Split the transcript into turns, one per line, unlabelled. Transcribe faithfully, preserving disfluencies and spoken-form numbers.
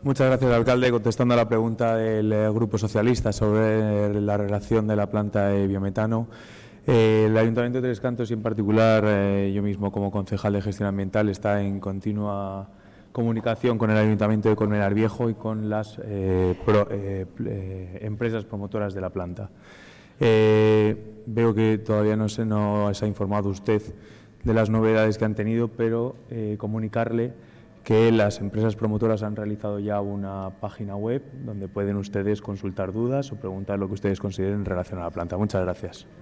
Muchas gracias, alcalde. Contestando a la pregunta del eh, Grupo Socialista sobre la relación de la planta de biometano, eh, el Ayuntamiento de Tres Cantos y en particular eh, yo mismo como concejal de gestión ambiental está en continua comunicación con el Ayuntamiento de Colmenar Viejo y con las eh, pro, eh, eh, empresas promotoras de la planta. Eh, veo que todavía no se nos ha informado usted de las novedades que han tenido, pero eh, comunicarle que las empresas promotoras han realizado ya una página web donde pueden ustedes consultar dudas o preguntar lo que ustedes consideren en relación a la planta. Muchas gracias.